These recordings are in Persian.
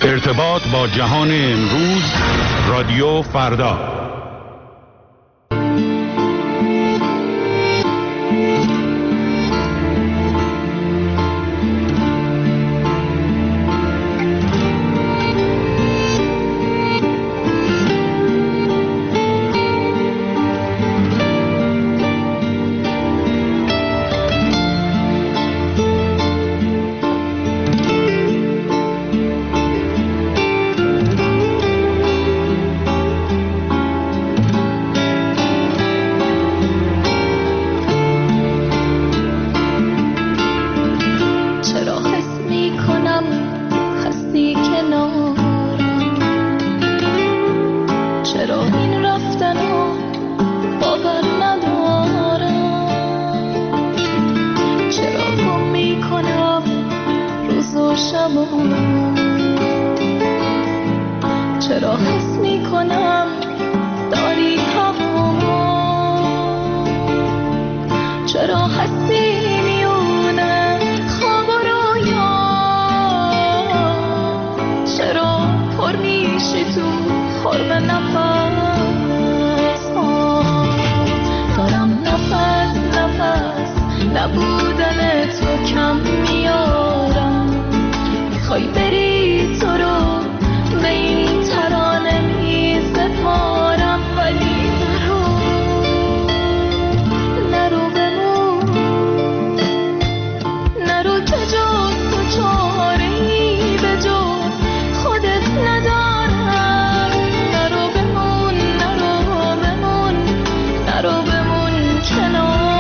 ارتباط با جهان امروز، رادیو فردا. چرا حس میکنم داری هوا، چرا هستی میونه خواب و رویا، چرا پر میشی تو خرم نفس دارم نفس نبودن تو کم میارم، میخوای بری تو رو به این ترانه میسپارم، ولی نرو بمون، نرو که جز تو چاره‌ای به جز خودت ندارم، نرو بمون کنارم.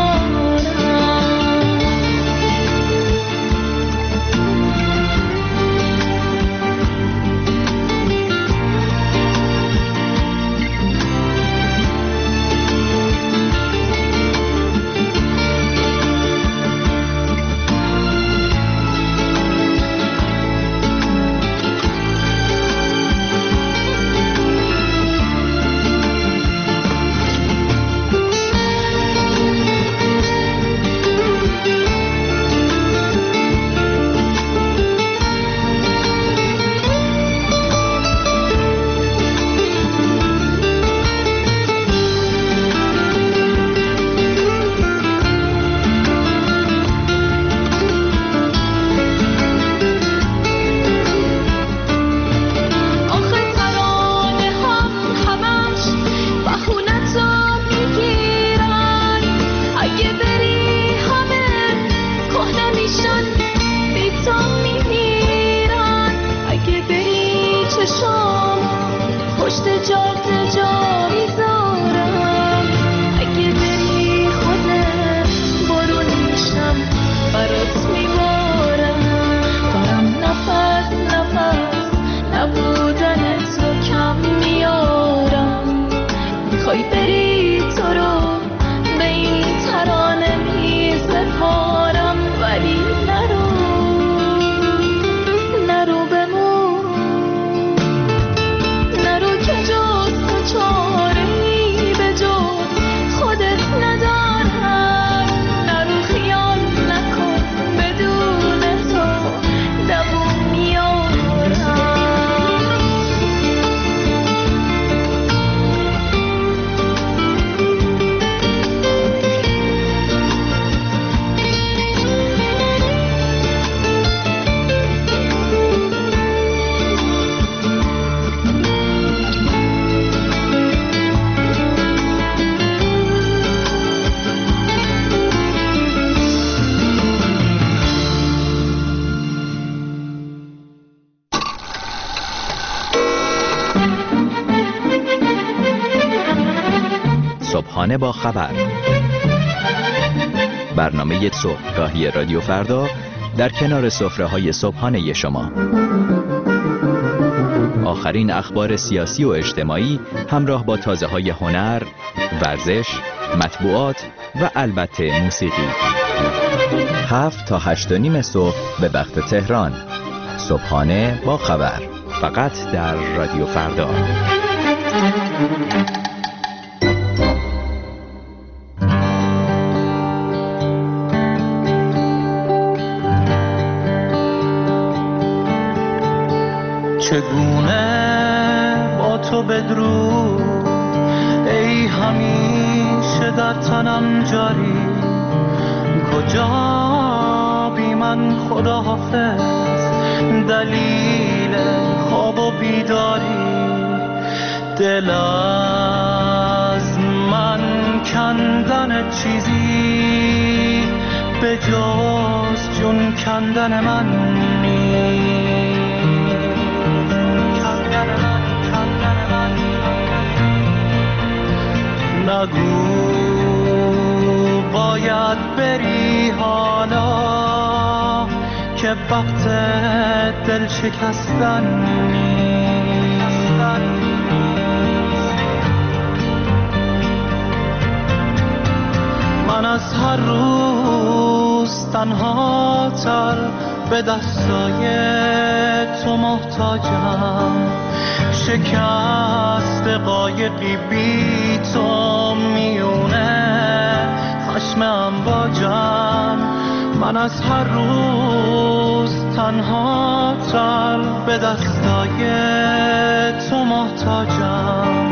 صبحانه با خبر، برنامه صبحگاهی رادیو فردا در کنار سفره‌های صبحانه شما. آخرین اخبار سیاسی و اجتماعی همراه با تازه‌های هنر، ورزش، مطبوعات و البته موسیقی. 7 تا 8:30 صبح به وقت تهران. صبحانه با خبر، فقط در رادیو فردا. چگونه با تو بدرود ای همیشه در تنم جاری، کجا بی من خداحافظ دلیل خواب و بیداری، دل از من کندن چیزی به جز جون کندن من نگو باید بری حالا که وقت دل شکستن من از هر روز تنها تر به دستای تو محتاجم، شکست قایقی بی تو میونه خشم امواجم، من از هر روز تنها تر به دستای تو محتاجم،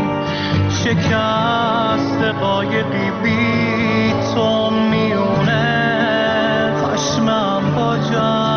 شکست قایقی بی تو میونه خشم امواجم.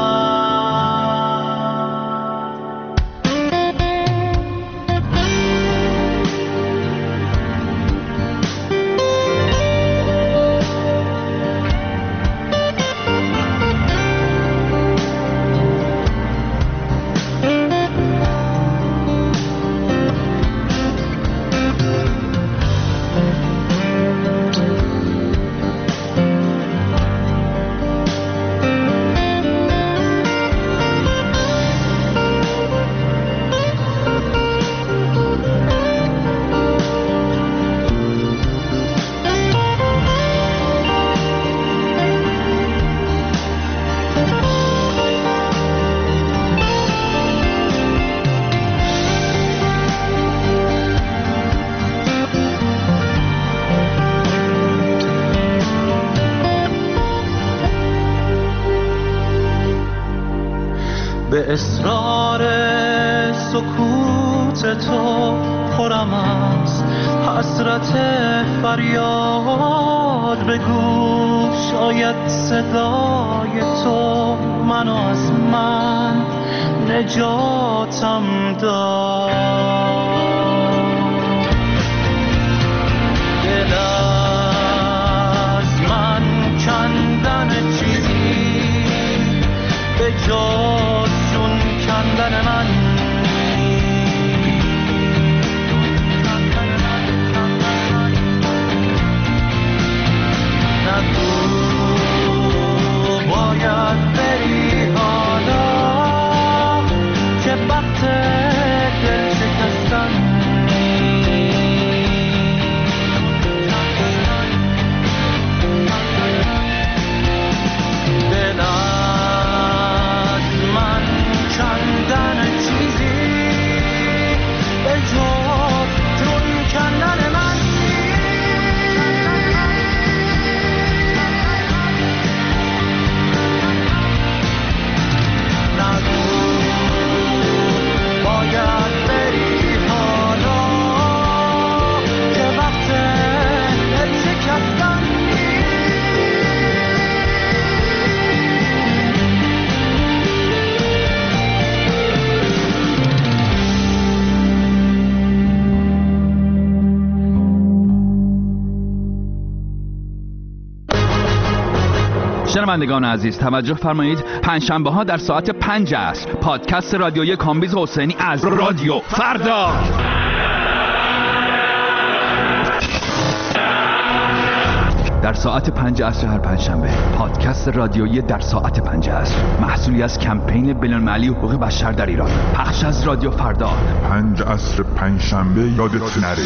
به اصرار سکوت تو پرم از حسرت فریاد، بگو شاید صدای تو منو از من نجاتم داد. دل از من کندن چیزی به جز جون کندن من نگو باید بری حالا که وقت دل شکستن دل از من کندن چیزی به جز جون کندن من باید بری حالا که وقت دل شکستن شنوندگان عزیز توجه فرمایید، پنجشنبه ها در ساعت 5 عصر پادکست رادیویی کامبیز حسینی از رادیو فردا. در ساعت 5 عصر هر پنجشنبه پادکست رادیویی در ساعت 5 عصر، محصولی از کمپین بین‌المللی حقوق بشر در ایران، پخش از رادیو فردا. 5 عصر پنجشنبه یادت نره.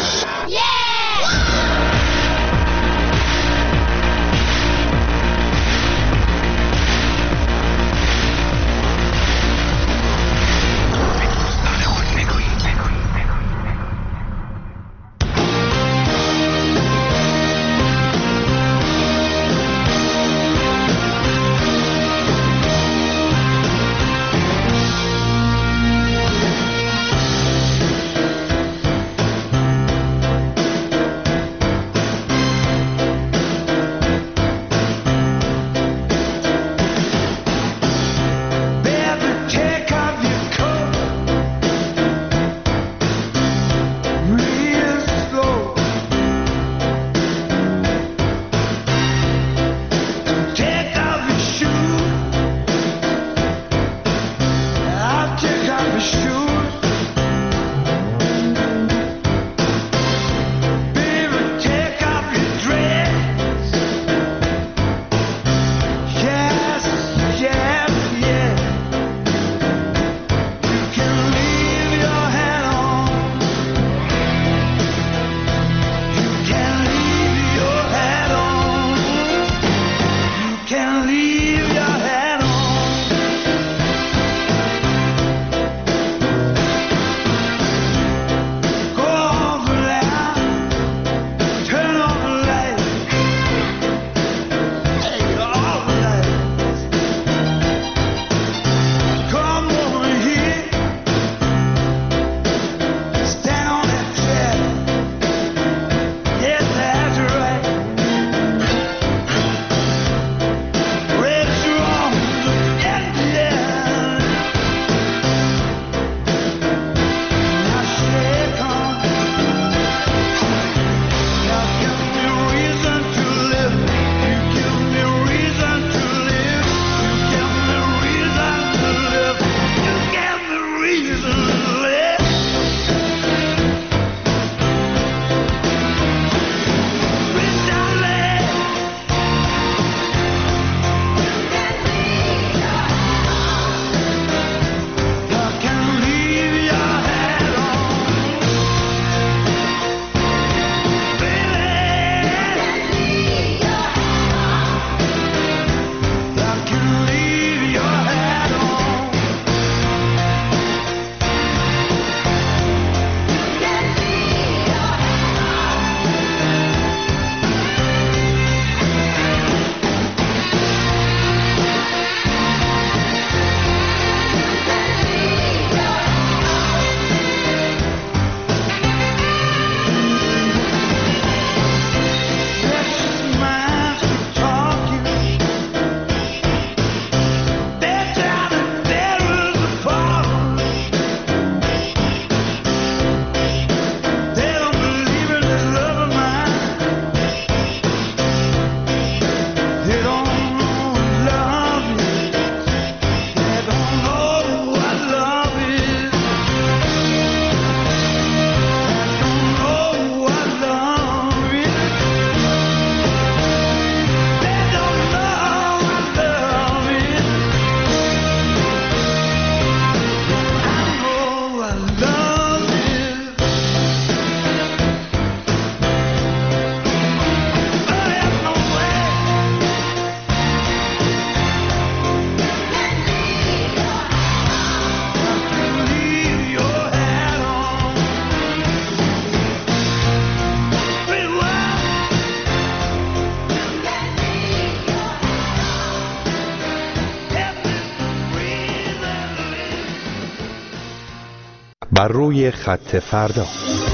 بر روی خط فردا.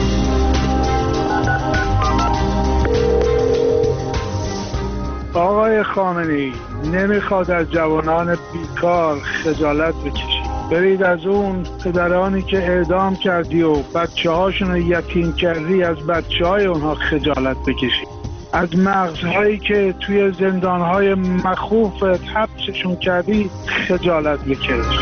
آقای خامنه‌ای نمیخواد از جوانان بیکار خجالت بکشید. برید از اون پدرانی که اعدام کردی و بچه‌هاشون رو یتیم کردی از بچه‌های اونها خجالت بکشید. از مغزهایی که توی زندانهای مخوف حبسشون کردی خجالت بکش.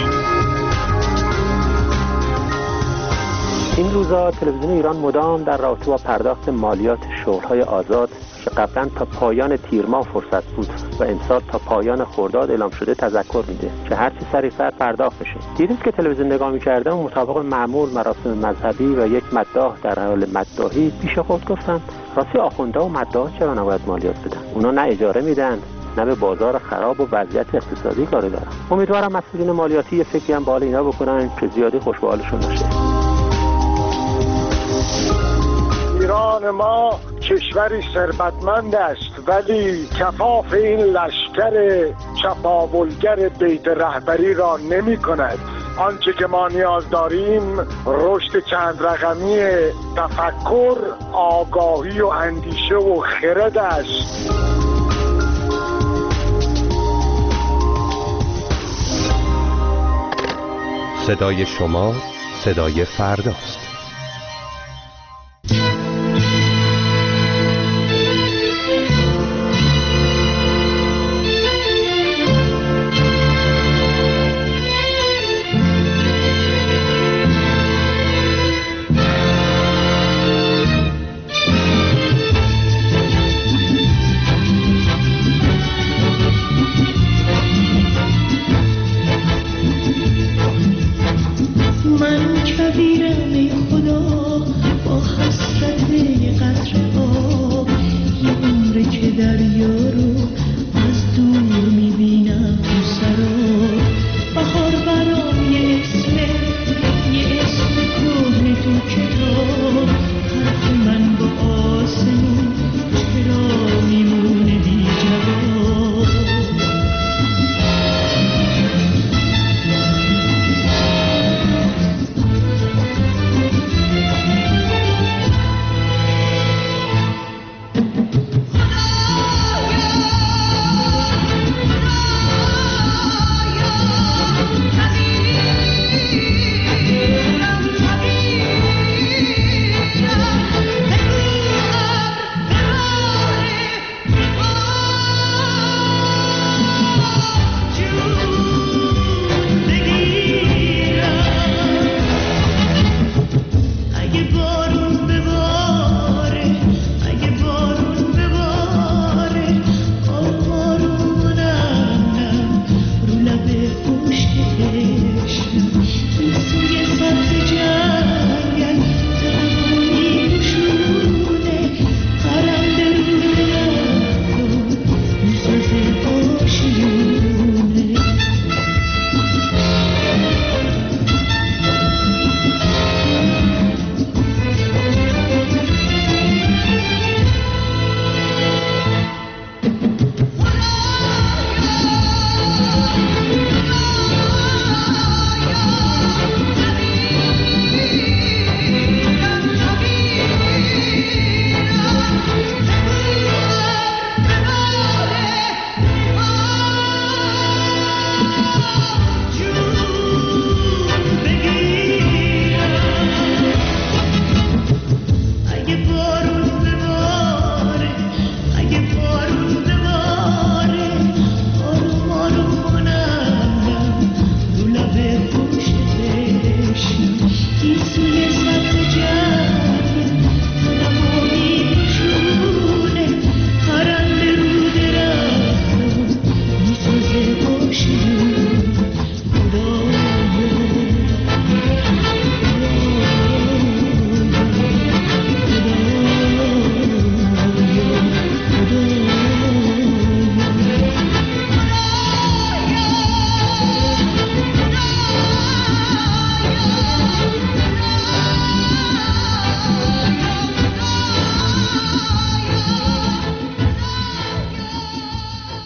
این روزا تلویزیون ایران مدام در رابطه با پرداخت مالیات شغل‌های آزاد که قبلا تا پایان تیر ماه فرصت بود و امسال تا پایان خرداد اعلام شده تذکر میده که هر چی سریع‌تر پرداخت بشه. دیروز که تلویزیون نگاه می‌کردم مطابق معمول مراسم مذهبی و یک مداح در حال مداحی پیش خود گفتم راستی آخوندا و مداح چرا نباید مالیات بدن؟ اونا نه اجاره میدن نه به بازار خراب و وضعیت اقتصادی کاری دارن. امیدوارم مسئولین مالیاتی یه فکری هم به حال اینا بکنن که زیادی خوش به حالشون نشه. ایران ما کشوری ثروتمند است ولی کفاف این لشکر چپاولگر بیت رهبری را نمی کند. آنچه که ما نیاز داریم رشد چند رقمی تفکر، آگاهی و اندیشه و خرد است. صدای شما صدای فرداست.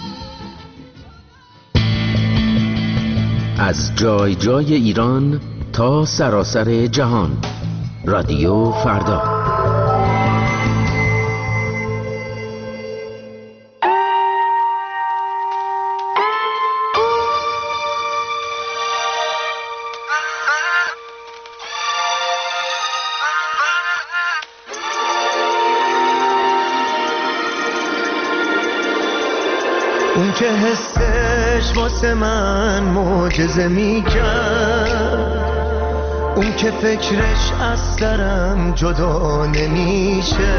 از جای جای ایران تا سراسر جهان. رادیو فردا. اون که حسش واسه من معجزه میکرد، اون که فکرش از سرم جدا نمیشه،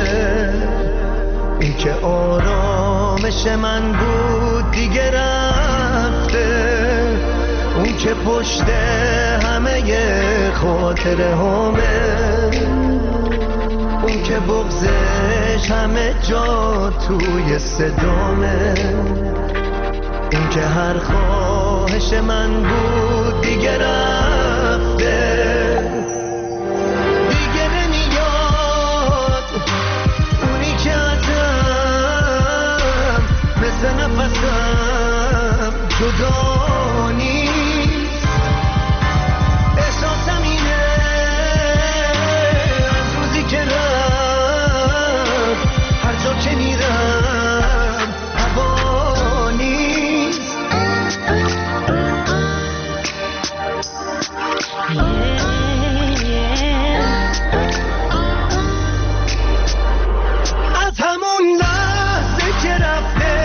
اون که آرامش من بود دیگه رفته، اون که پشت همه خاطره همه، اون که بغضش همه جا توی صدامه، اون که هر خواهش من بود دیگه رفته، دیگه نمیاد. اونی که ازم مثل نفسم جدا نیست، احساسم اینه از روزی که رفت، هر جا که میرم هوا نیست. از همون لحظه که رفته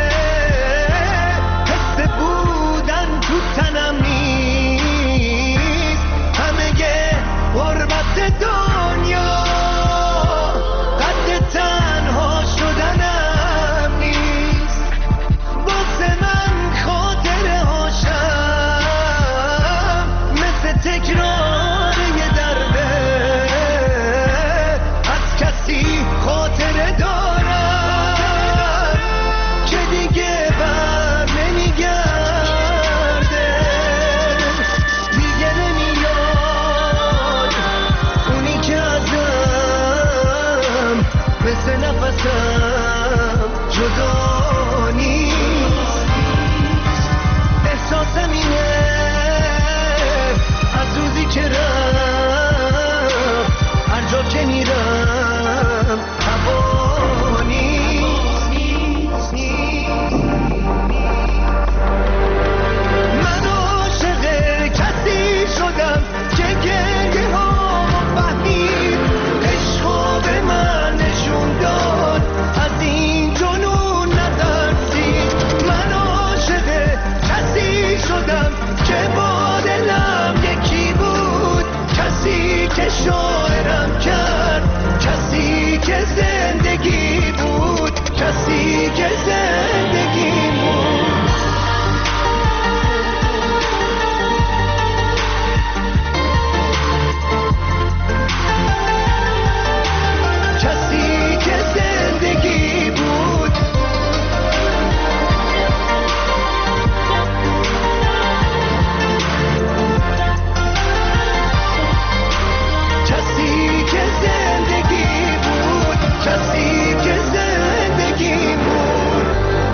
حس بودن تو تنم نیست، همه غربت دنیا قد تنها شدنم نیست، واسه من خاطره هاشم مثل تکرار یه درده، از کسی خاطره دارم که دیگه بر نمیگرده، دیگه نمیاد. اونی که ازم مثل نفسم جدا نیست، احساسم اینه از روزی که رفت، هر جا که میرم هوا نیست. من عاشق کسی شدم که گریه ها فهمید، عشقا به من نشون داد از این جنون نترسید. من عاشق کسی شدم که با دلم یکی بود، کسی که شاعرم کرد، کسی که زندگی بود، کسی که زندگی بود. کسی که زندگی بود. کسی که زندگی بود. کسی که زندگی بود.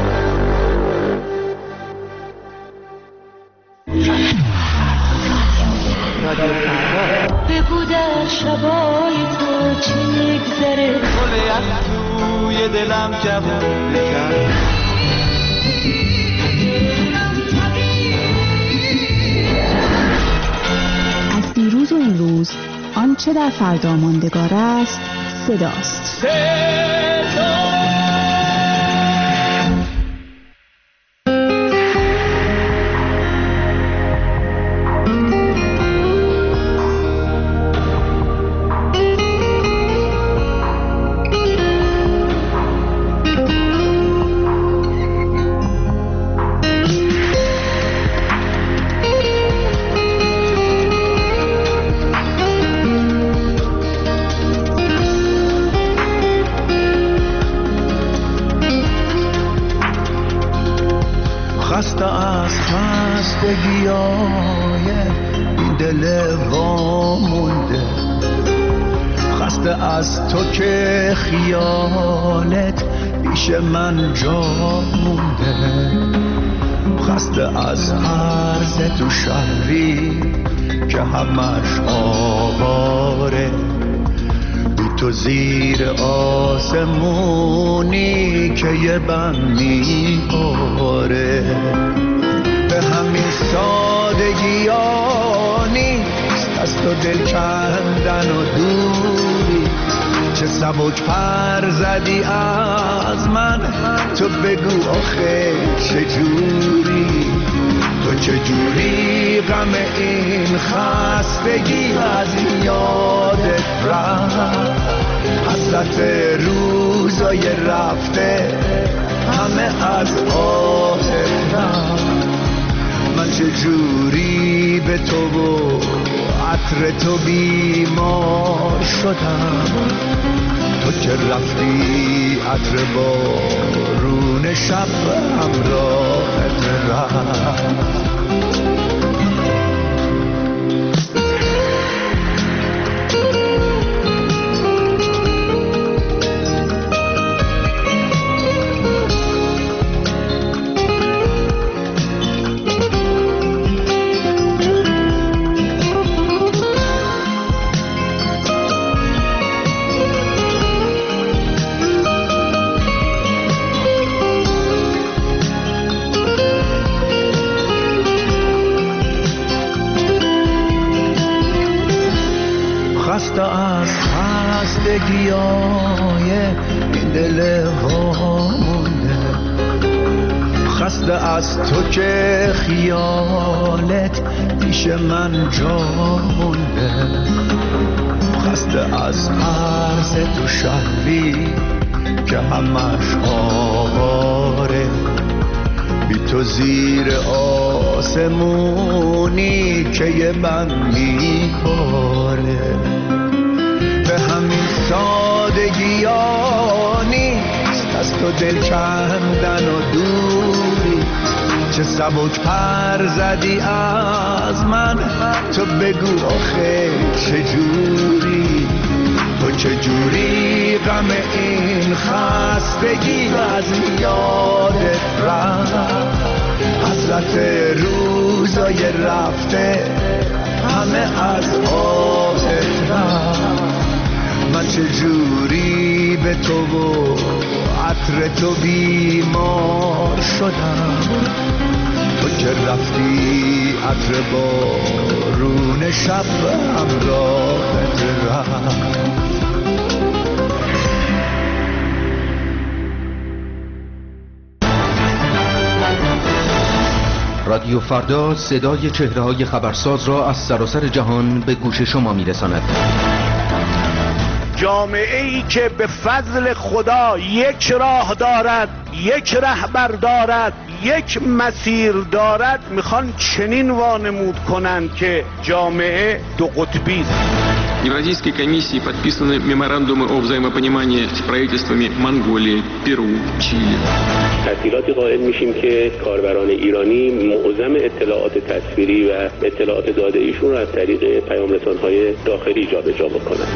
بگو در شبای تو چی میگذره، گل یخ توی دلم جوون کرد. از دیروز و امروز آنچه در فردا ماندگار است صداست. خستگیای این دل وامونده، خسته از تو که خیالت پیش من جا مونده، خسته از عرض تو شهری که که همش آواره، بی تو زیر آسمونی که یه بم میباره. به همین سادگی ها نیست از تو دل کندن و دوری، چه سبک پر زدی از من، تو بگو آخه چجوری، تو چجوری غم این خستگی از یادت رفت، حسرت روزای رفته همه از آهت رفت. من چجوری به تو و عطر تو بیمار شدم، تو که رفتی عطر بارون شب همراهت رفت. خسته از خستگیای این دل وامونده، خسته از تو که خیالت پیش من جا مونده، خسته از عرض تو شهری که همش آواره، بی تو زیر آسمونی که یه بم میباره. به همین سادگی ها نیست از تو دل کندن و دوری، چه سبک پر زدی از من، تو بگو آخه چجوری، تو چجوری غم این خستگی از یادت رفت، حسرت روزای رفته همه از آهت رفت. من چجوری به تو و عطر تو بیمار شدم، تو که رفتی عطر بارون شب همراهت رفت. رادیو فردا صدای چهره‌های خبرساز را از سراسر جهان به گوش شما می‌رساند. جامعه‌ای که به فضل خدا یک راه دارد، یک رهبر دارد، یک مسیر دارد، میخوان چنین وانمود کنند که جامعه دو قطبی است. Евразийской комиссии подписаны меморандумы о взаимопонимании с правительствами Монголии, Перу, Чили. تسهیلاتی قائل میشیم که کاربران ایرانی معظم اطلاعات تصویری و اطلاعات داده ایشون را از طریق پیام رسان‌های داخلی جابجا بکنند.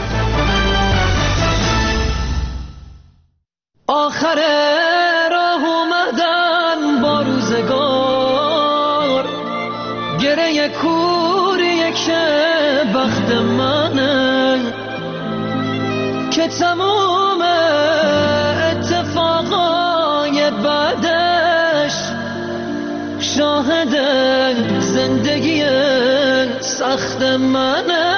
آخر راه اومدن با روزگار، گره کوریه که بخت منه، که تمام اتفاقای بعدش شاهد زندگی سخت منه.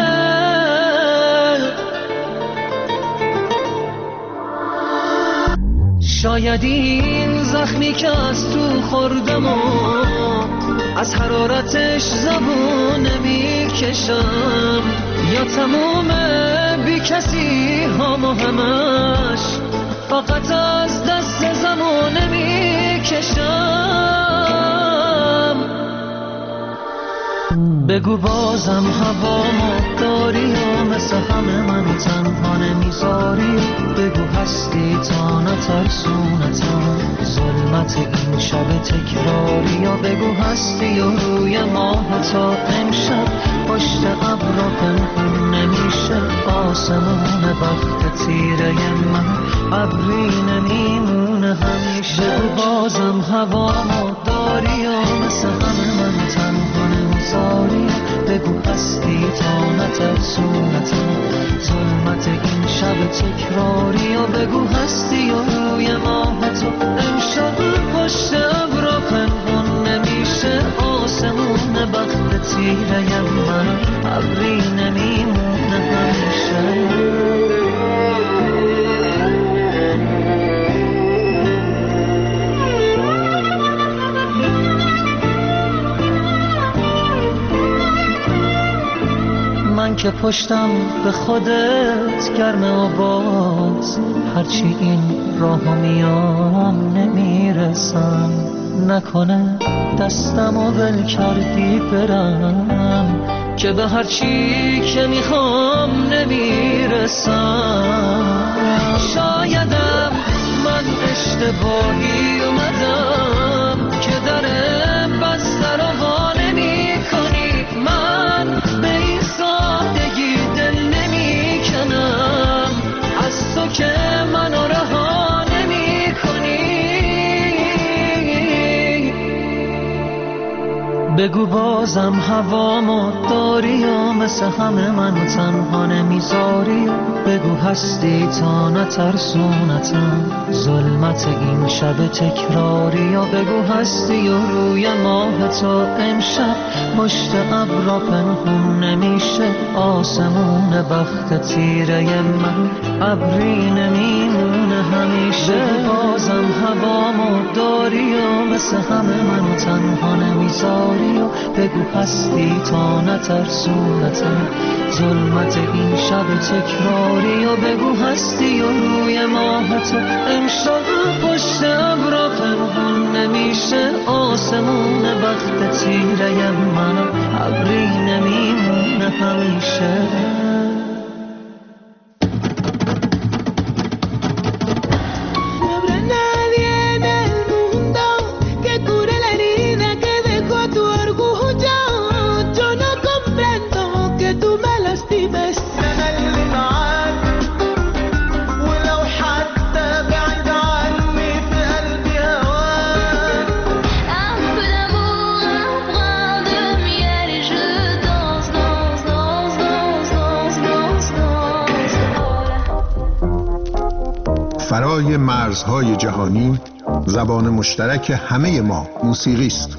شاید این زخمی که از تو خوردم و از حرارتش زبون نمیکشم، یا تموم بی کسی هم و همش فقط از دست زمان نمیکشم. بگو بازم هوامو داری و مثل همه من تنها نمیذاری، بگو هستی تا نترسونتم ظلمت این شب تکراری، یا بگو هستی و روی ماه تا امشب پشت ابرا پنهون نمیشه آسمون وقت تیره من ابری نمیمونه همیشه. بگو بازم هوامو داری و مثل همه من تنها نمیذاری، بگو نترسونتم ظلمت این شب تکراری و بگو هستی و روی ماه تو امشب پشت ابرا پنهان نمیشه آسمون بخت تیره من ابری نمیمونه همیشه من که پشتم به خودت گرمه و باز هرچی این راه میام نمیرسم نکنه دستم و ول کردی برم که به هرچی که میخوام نمیرسم شایدم من اشتباهی اومدم که در بسته رو وا نمی کنی من به این سادگی دل نمی کنم از تو که منو رها نمی کنی بگو بازم هوامو داری و مثل همه منو تنها نمیذاری بگو هستی تا نترسونتم ظلمت این شب تکراری و بگو هستی و روی ماه تو امشب پشت ابرا پنهون نمیشه آسمون بخت تیره من ابری نمیمونه همیشه بگو بازم هوامو داری و مثل همه منو تنها نمیذاری و بگو هستی تا نترسونتم ظلمت این شب تکراری و بگو هستی و روی ماه تو امشب پشت ابرا پنهون نمیشه آسمون بخت تیره من ابری نمیمونه همیشه فرای مرزهای جهانی زبان مشترک همه ما موسیقی است.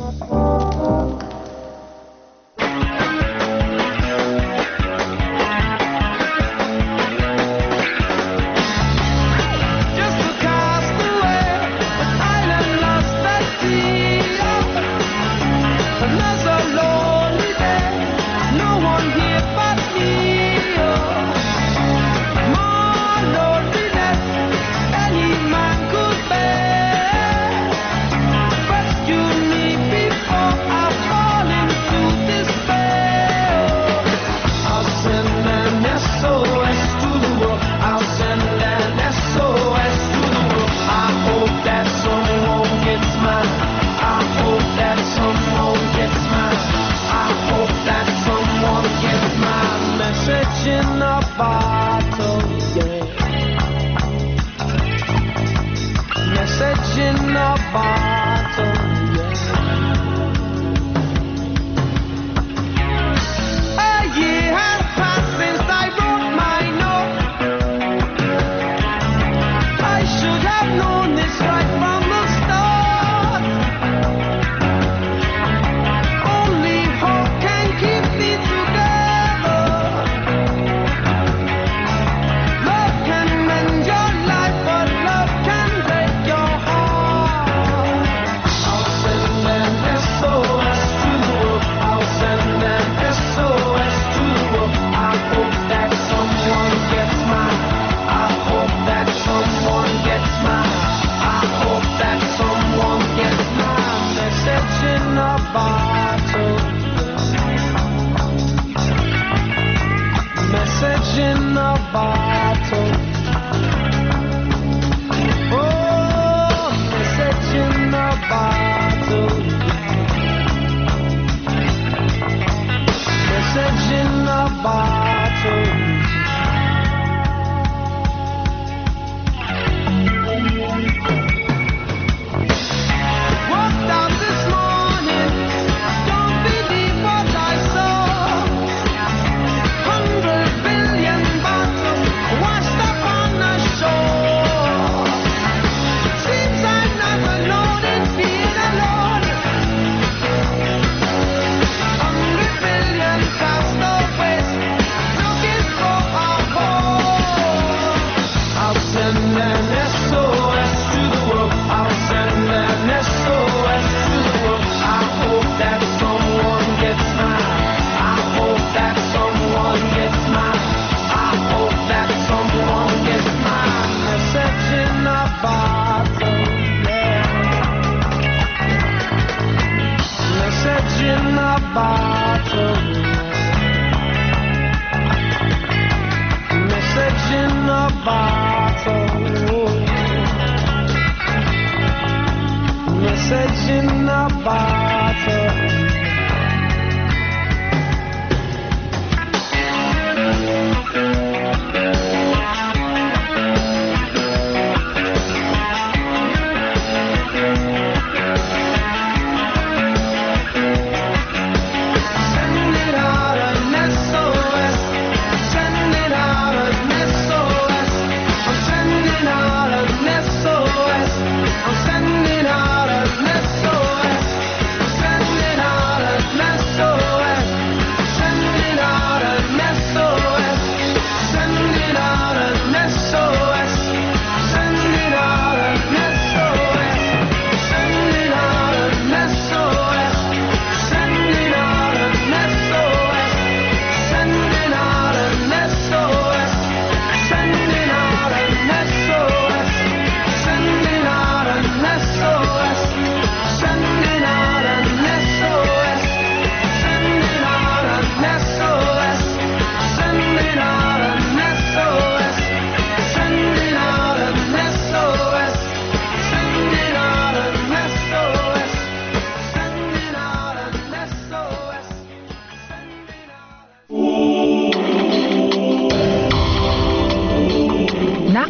Hungry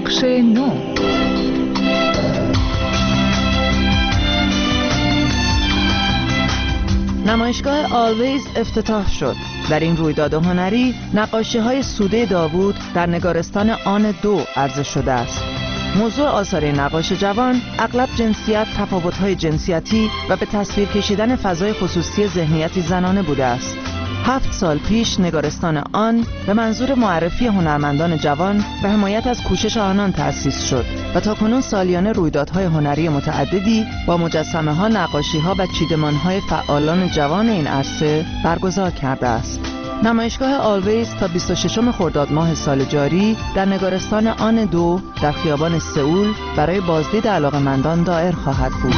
بخش 9. نمایشگاه آلویز افتتاح شد. در این رویداد هنری نقاشی‌های سوده داوود در نگارستان آن 2 عرضه شده است. موضوع آثار نقاش جوان اغلب جنسیت، تفاوت‌های جنسیتی و به تصویر کشیدن فضای خصوصی ذهنیتی زنانه بوده است. 7 سال پیش نگارستان آن به منظور معرفی هنرمندان جوان و حمایت از کوشش آنان تأسیس شد و تاکنون سالیانه رویدادهای هنری متعددی با مجسمه‌ها، نقاشی‌ها و چیدمان‌های فعالان جوان این عرصه برگزار کرده است. نمایشگاه آلویز تا 26 خرداد ماه سال جاری در نگارستان آن 2 در خیابان سئول برای بازدید علاقه‌مندان دایر خواهد بود.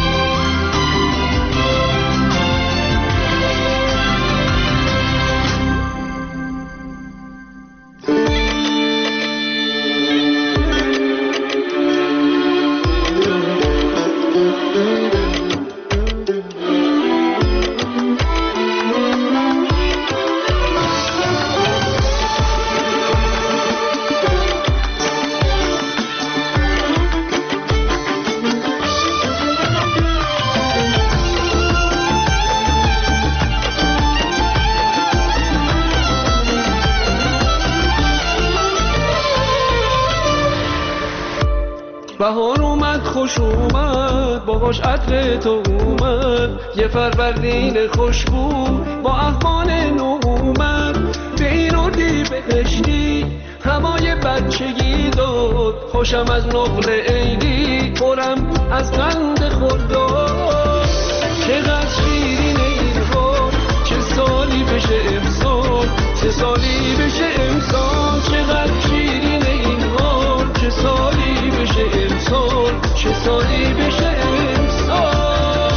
بهار اومد خوش اومد باهاش عطر تو اومد، یه فروردین خوشبو با احوال نو اومد. به این اردی بهشتی هوای بچگی داد، خوشم از نقل عیدی پرم از قند خرداد. چقدر شیرین این حال، چه سالی بشه امسال، چه سالی بشه امسال. چقدر شیرین این حال، چه سالی بشه امسال، چه سالی بشه امسال.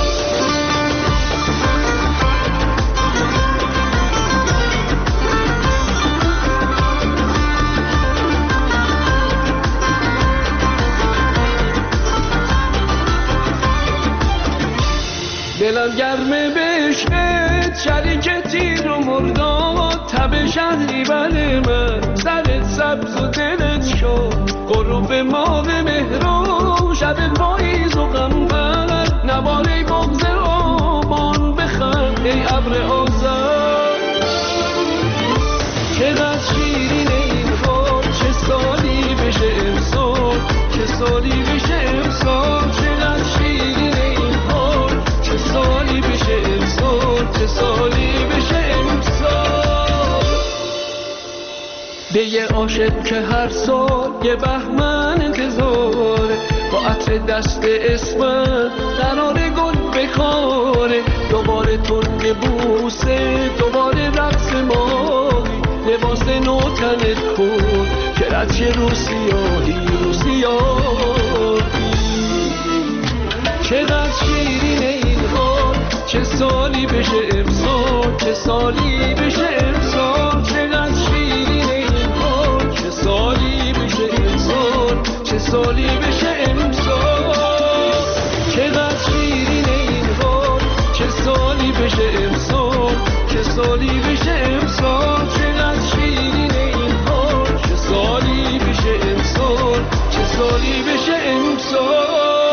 دلم گرمه بشت شریک تیر و مرداد، تب شهری بل من سرت سبز و دلت شد. غروب ماه مهران شب پاییز و غمبر، نواره بغض آبان بخند ای ابر آذر. چقدر شیرین این حال، چه سالی بشه امسال، چه سالی بشه امسال. چقدر شیرین این حال، چه سالی بشه امسال، چه سالی بشه امسال. به یه عاشق که هر سال یه بهمن انتظاره، با عطر دست اسمت قرار گل بکاره. دوباره ترک بوسه، دوباره رقص ماهی، لباس نو تنت کن که رچه روسیاهی روسیاهی. چقدر شیرین این حال، چه سالی بشه امسال، چه سالی بشه امسال. چقدر شیرین این حال، چه سالی بشه امسال، چه سالی بشه امسال. چقدر شیرین این حال، چه سالی بشه امسال، چه سالی بشه امسال. چقدر شیرین این حال، چه سالی بشه امسال، چه سالی بشه امسال.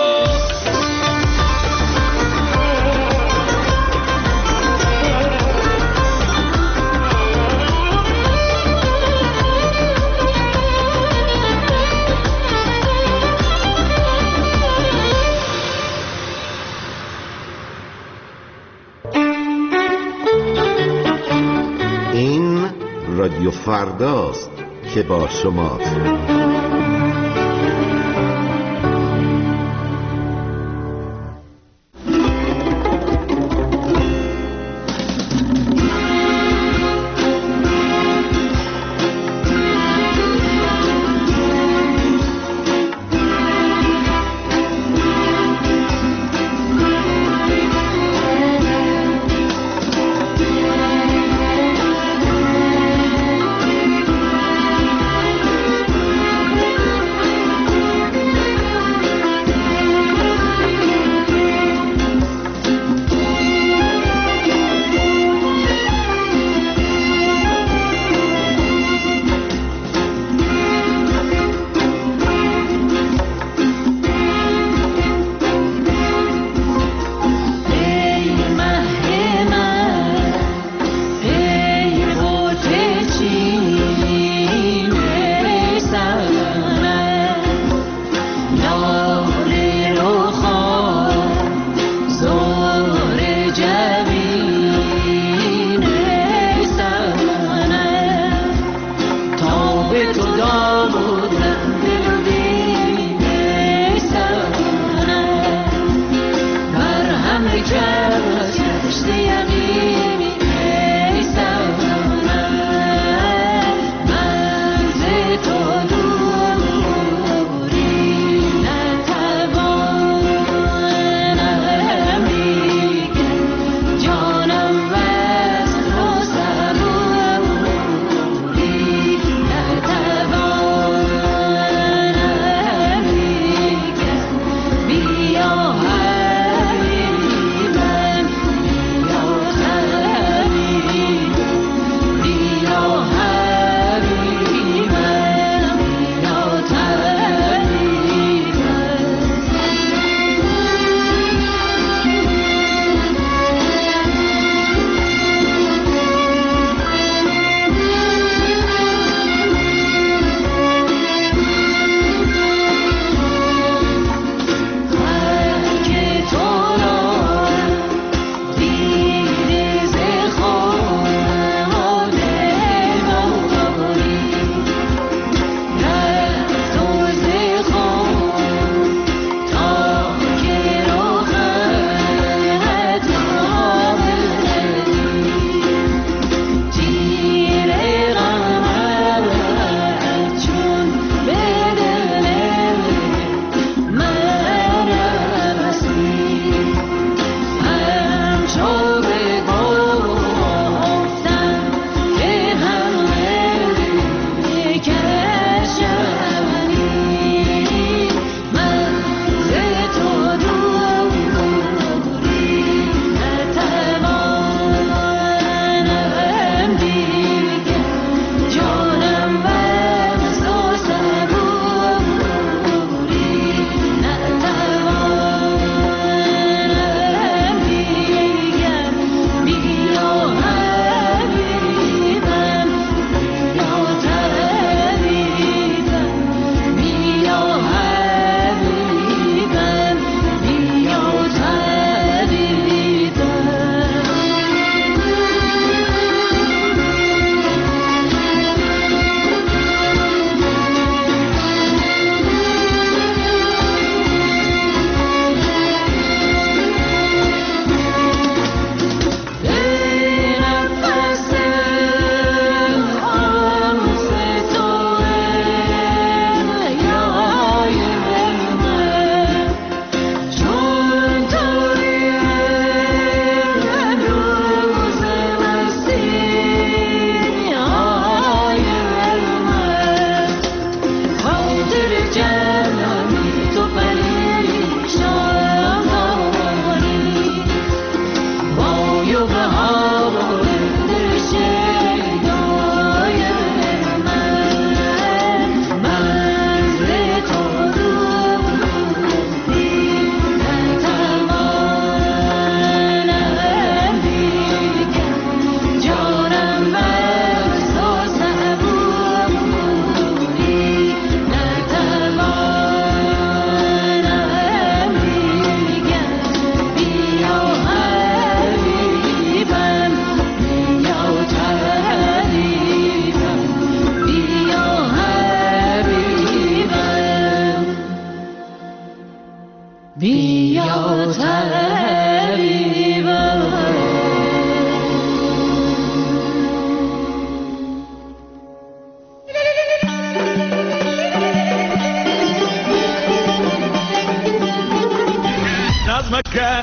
رادیو فرداست که با شماست.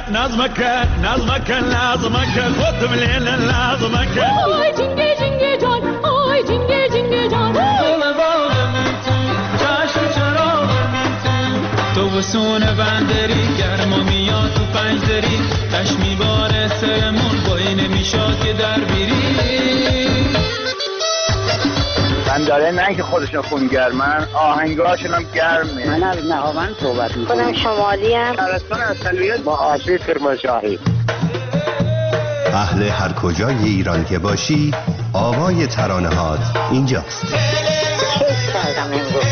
نظمك خود بلین نظمک آی جنگه جنگه جان آی جنگه جنگه جان تو بسون بندری گرما میاد تو پنج دری تش میباره سرمون بایی نمیشاد که در بیری بنداره نه که خودشون خونگرمن آهنگاشون هم گرمه. من از نهاوند صحبت میکنم. خودم شمالی ام. شهرستان اصلیت با آسیب کرمانشاهی. اهل هر کجای ایران که باشی آوای ترانه‌هات اینجاست. کیف کردم امروز.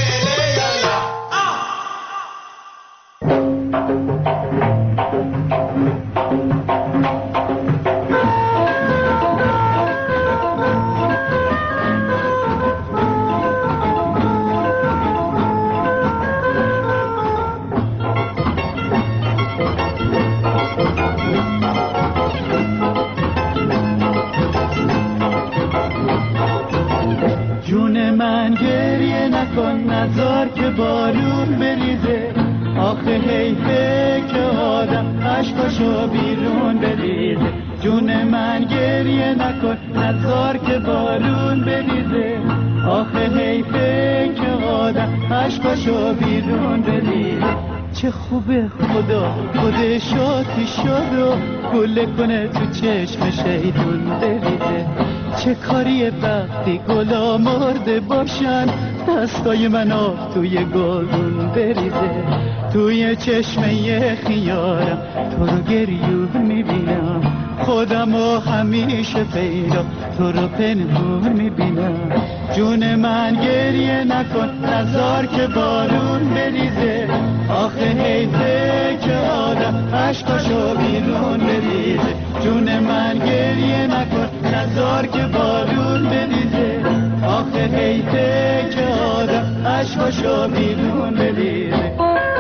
نزار که بارون بریزه آخه حیفه که آدم عشقاشو بیرون بریزه جون من گریه نکن نزار که بارون بریزه آخه حیفه که آدم عشقاشو بیرون بریزه چه خوبه خدا خودشو شد و گله کنه تو چشم شیطون بریزه چه کاریه وقتی گلا مرده باشن دستای من آب توی گلدون بریزه توی چشمه خیارم تو رو گریون میبینم خودم رو همیشه پیدا تو رو پنهون میبینم جون من گریه نکن نزار که بارون بریزه آخه حیفه که آدم عشقاشو بیرون بریزه جون من گریه نکن نزار که بارون بریزه آخه حیفه که آدم عشقاشو بیرون بریزه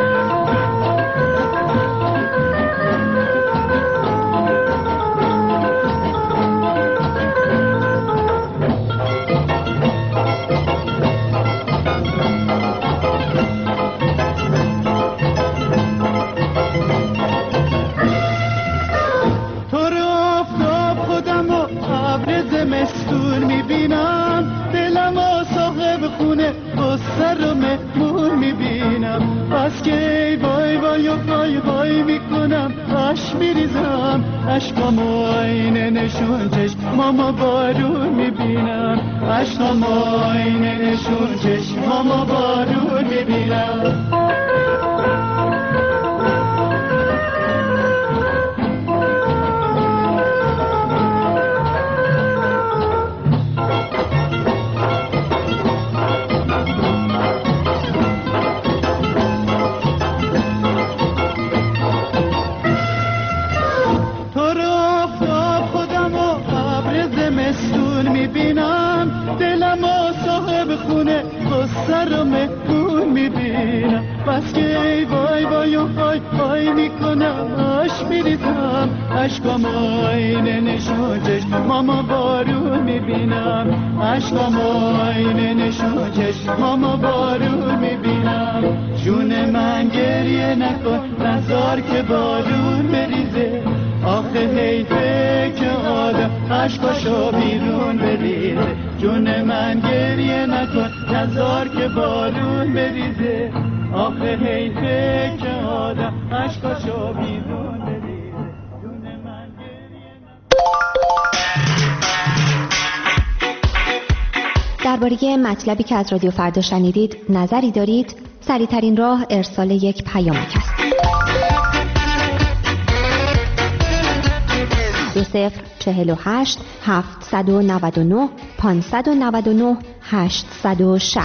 بس که وای وای وای وای میکنم عشق میریزم عشقامو آینه نشون چشمامو بارون میبینم عشقامو آینه نشون چشمامو بارون میبینم سر مهمون میبینم بس که وای وای وای وای میکنم عشق میریزم عشقام آینه نشون چشمامو بارون میبینم عشقام آینه نشون چشمامو بارون میبینم جون من گریه نکن نزار که بارون بریزه آخه حیفه که آدم عشقاشو بیرون بریزه جون من گریه نکن نزار که بارون بریزه آخه حیفه که آدم عشقاشو بیرون بریزه جون من گریه درباره مطلبی که از رادیو فردا شنیدید نظری دارید؟ سریع‌ترین راه ارسال یک پیامک است. 2048 799 599 860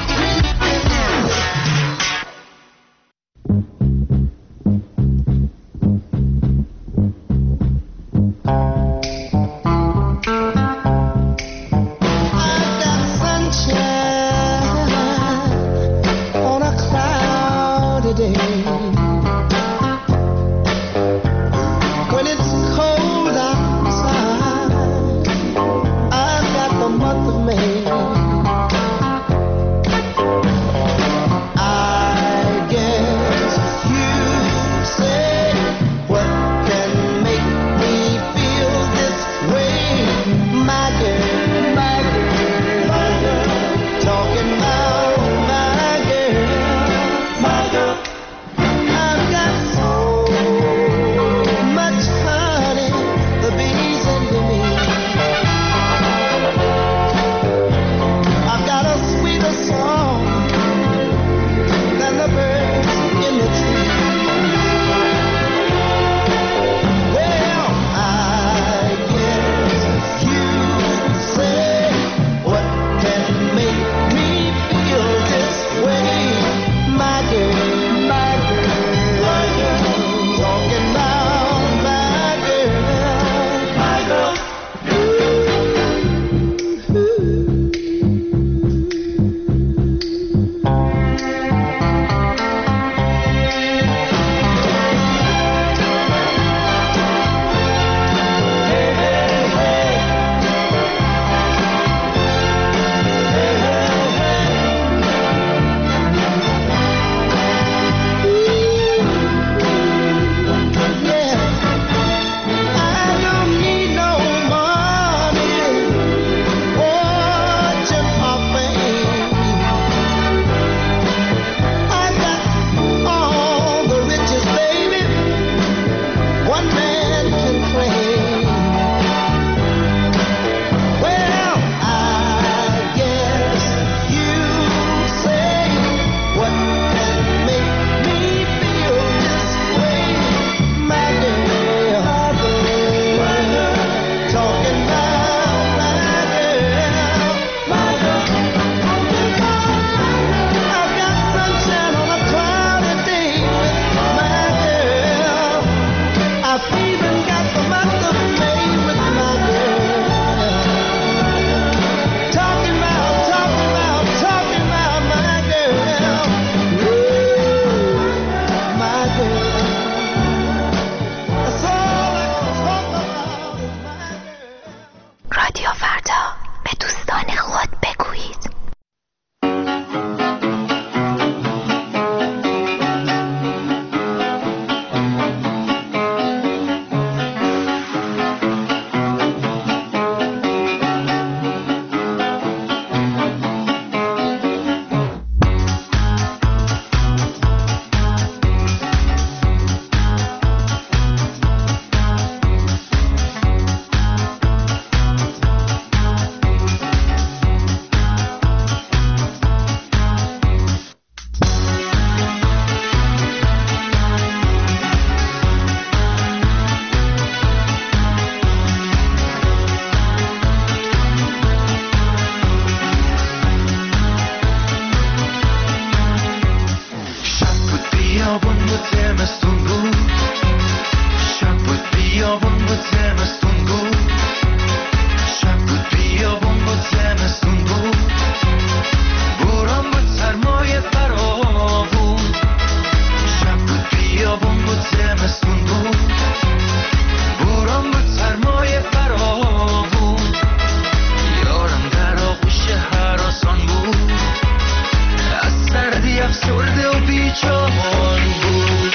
زمستون بود، شب بود بیابون بود زمستون بود، شب بود بیابون بود زمستون بود، بوران بود سرمایه فراوون، شب بود بیابون بود زمستون بود، بوران بود سرمایه فراوون، یارم در آغوش هراسان بود، از سردی افسرده و بیچان بود.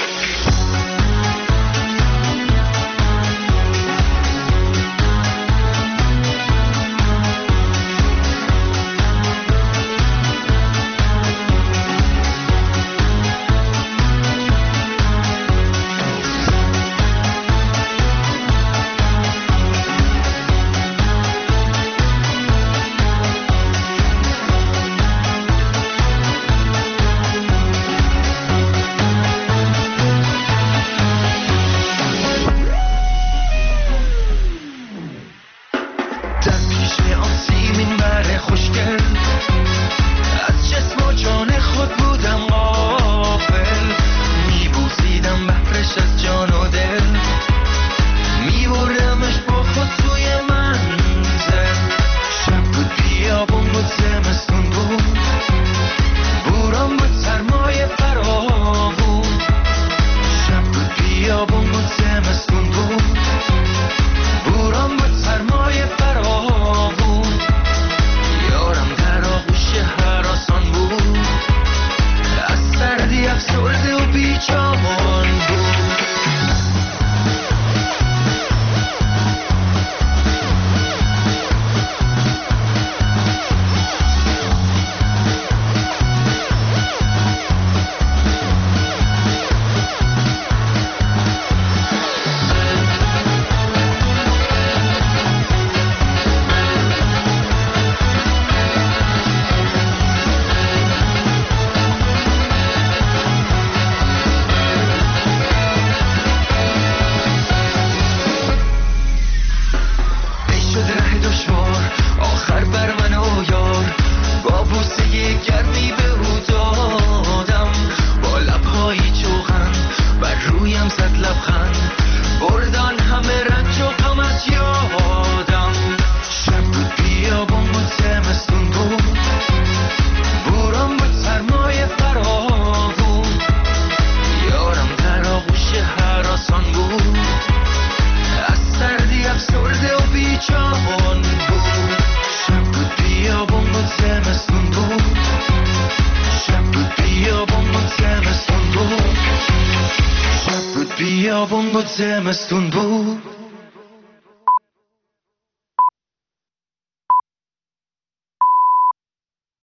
بیابون بود زمستون بود.